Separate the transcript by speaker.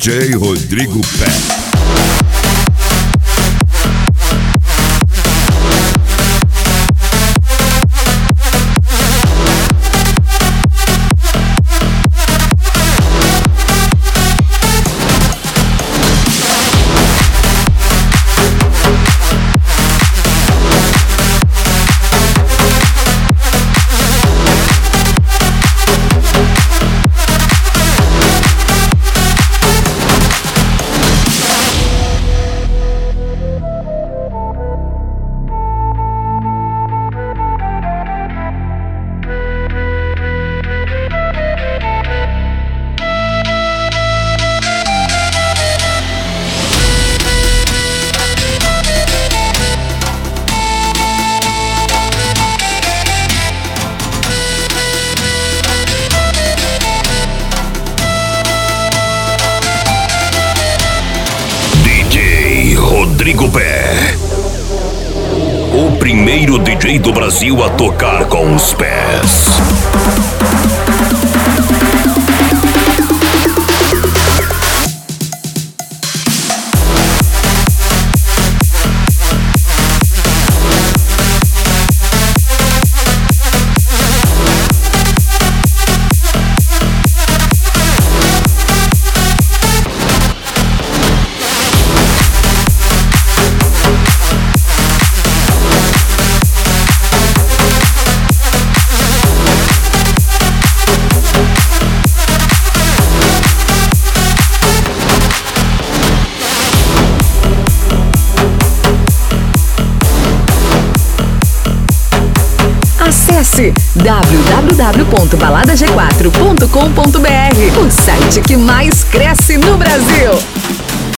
Speaker 1: DJ Rodrigo Pé.
Speaker 2: Rodrigo Pé, o primeiro DJ do Brasil a tocar com os pés.
Speaker 3: Acesse www.baladag4.com.br, o site que mais cresce no Brasil.